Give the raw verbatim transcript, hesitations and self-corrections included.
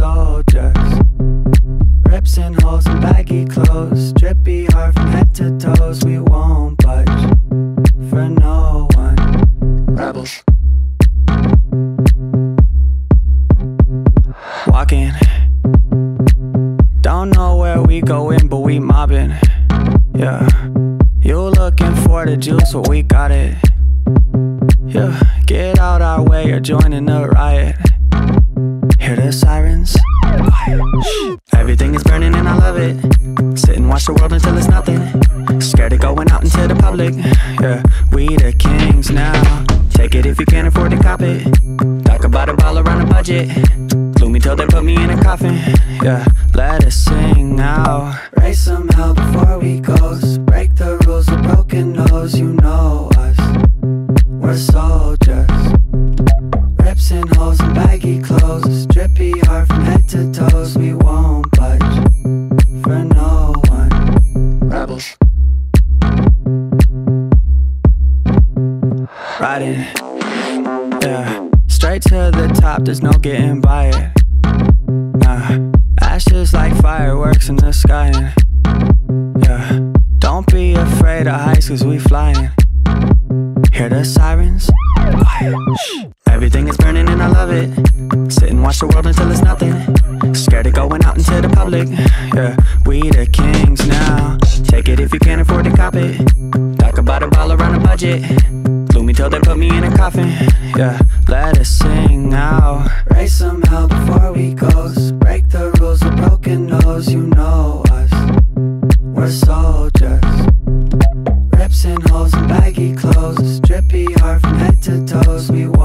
soldiers. Rips and holes and baggy clothes, drippy heart from head to toes. We won't budge for no one. Rebels. Walking, don't know where we going, but we mobbing. Yeah, you looking for the juice, but we got it. Yeah, get out our way, you're joining the riot. Hear the sirens? Shh. Everything is burning and I love it. Sit and watch the world until it's nothing. Scared of going out into the public. Yeah, we the kings now. Take it if you can't afford to cop it. Talk about a ball around a budget. Gloomy till they put me in a coffin. Yeah, let us sing now. Raise some hell before we ghost. Break the rules of broken nose. You know us, we're soldiers. Rips and holes and baggy clothes, drippy heart from head to toes. We won't budge for no one. Rebels. Riding, yeah, straight to the top, there's no getting by it. Nah, ashes like fireworks in the sky. And, yeah, don't be afraid of heights cause we flying. Hear the sirens? Shh. Everything is burning and I love it. Sit and watch the world until it's nothing. Scared of going out into the public. Yeah, we the kings now. Take it if you can't afford to cop it. Talk about a ball around a budget. Gloomy till they put me in a coffin. Yeah, let us sing now. Raise some hell before we ghost. Break the rules of broken nose. You know us, we're soldiers. Rips and holes and baggy clothes, drippy heart from head to toes. We want